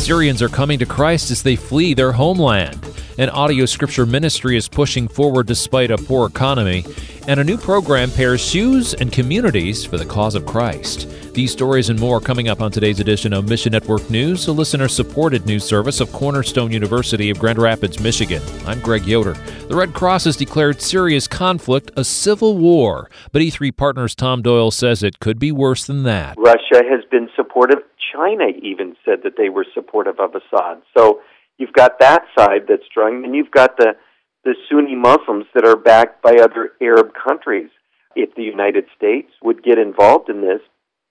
Syrians are coming to Christ as they flee their homeland. An audio scripture ministry is pushing forward despite a poor economy. And a new program pairs shoes and communities for the cause of Christ. These stories and more coming up on today's edition of Mission Network News, a listener-supported news service of Cornerstone University of Grand Rapids, Michigan. I'm Greg Yoder. The Red Cross has declared Syria's conflict a civil war, but E3 Partners Tom Doyle says it could be worse than that. Russia has been supportive. China even said that they were supportive of Assad. So you've got that side that's strong, and you've got the Sunni Muslims that are backed by other Arab countries. If the United States would get involved in this,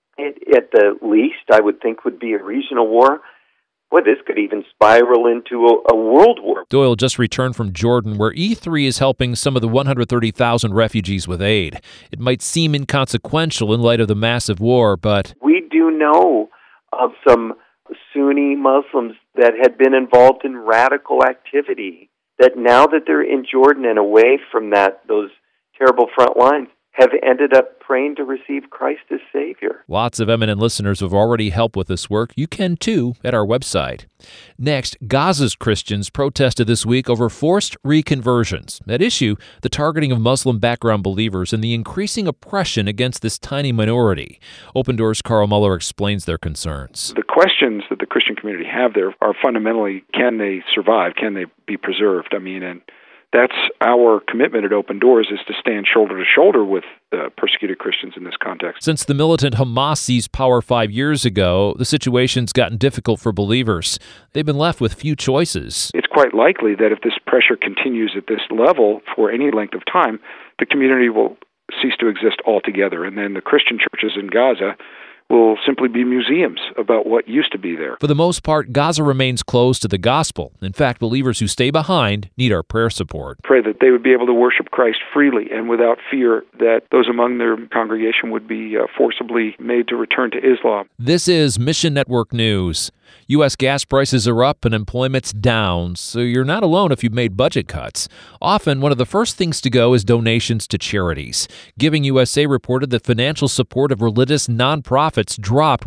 at the least, I would think would be a regional war. Boy, this could even spiral into a world war. Doyle just returned from Jordan, where E3 is helping some of the 130,000 refugees with aid. It might seem inconsequential in light of the massive war, but we do know of some Sunni Muslims that had been involved in radical activity, that now that they're in Jordan and away from those terrible front lines, have ended up praying to receive Christ as Savior. Lots of eminent listeners have already helped with this work. You can too at our website. Next, Gaza's Christians protested this week over forced reconversions. At issue, the targeting of Muslim background believers and the increasing oppression against this tiny minority. Open Doors' Carl Muller explains their concerns. The questions that the Christian community have there are fundamentally, can they survive? Can they be preserved? And that's our commitment at Open Doors, is to stand shoulder to shoulder with persecuted Christians in this context. Since the militant Hamas seized power 5 years ago, the situation's gotten difficult for believers. They've been left with few choices. It's quite likely that if this pressure continues at this level for any length of time, the community will cease to exist altogether, and then the Christian churches in Gaza will simply be museums about what used to be there. For the most part, Gaza remains closed to the gospel. In fact, believers who stay behind need our prayer support. Pray that they would be able to worship Christ freely and without fear that those among their congregation would be forcibly made to return to Islam. This is Mission Network News. U.S. gas prices are up and employment's down, so you're not alone if you've made budget cuts. Often, one of the first things to go is donations to charities. Giving USA reported that financial support of religious nonprofits dropped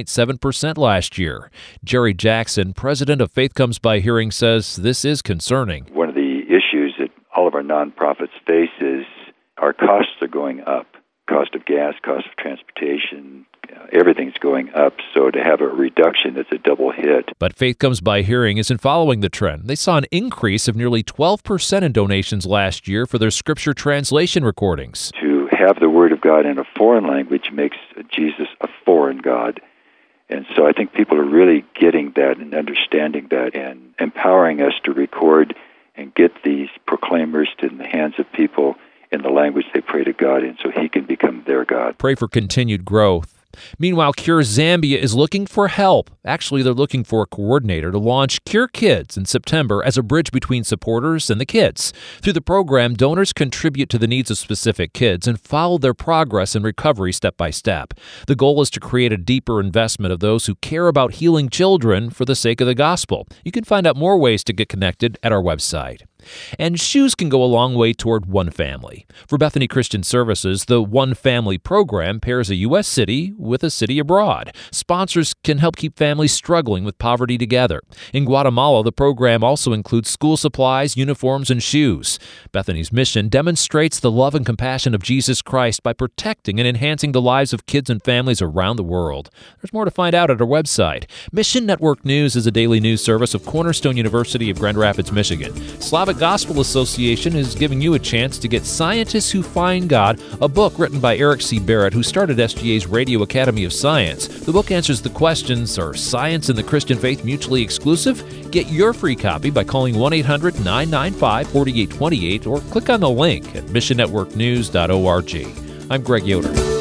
1.7% last year. Jerry Jackson, president of Faith Comes by Hearing, says this is concerning. One of the issues that all of our nonprofits face is our costs are going up. Cost of gas, cost of transportation, everything's going up, so to have a reduction, it's a double hit. But Faith Comes by Hearing isn't following the trend. They saw an increase of nearly 12% in donations last year for their scripture translation recordings. To have the Word of God in a foreign language makes Jesus a foreign God. And so I think people are really getting that and understanding that and empowering us to record and get these proclaimers in the hands of people in the language they pray to God in, so He can become their God. Pray for continued growth. Meanwhile, Cure Zambia is looking for help. Actually, they're looking for a coordinator to launch Cure Kids in September as a bridge between supporters and the kids. Through the program, donors contribute to the needs of specific kids and follow their progress and recovery step by step. The goal is to create a deeper investment of those who care about healing children for the sake of the gospel. You can find out more ways to get connected at our website. And shoes can go a long way toward one family. For Bethany Christian Services, the One Family program pairs a U.S. city with a city abroad. Sponsors can help keep families struggling with poverty together. In Guatemala, the program also includes school supplies, uniforms, and shoes. Bethany's mission demonstrates the love and compassion of Jesus Christ by protecting and enhancing the lives of kids and families around the world. There's more to find out at our website. Mission Network News is a daily news service of Cornerstone University of Grand Rapids, Michigan. Slavic Gospel Association is giving you a chance to get Scientists Who Find God, a book written by Eric C. Barrett, who started SGA's Radio Academy of Science. The book answers the questions, are science and the Christian faith mutually exclusive? Get your free copy by calling 1-800-995-4828 or click on the link at missionnetworknews.org. I'm Greg Yoder.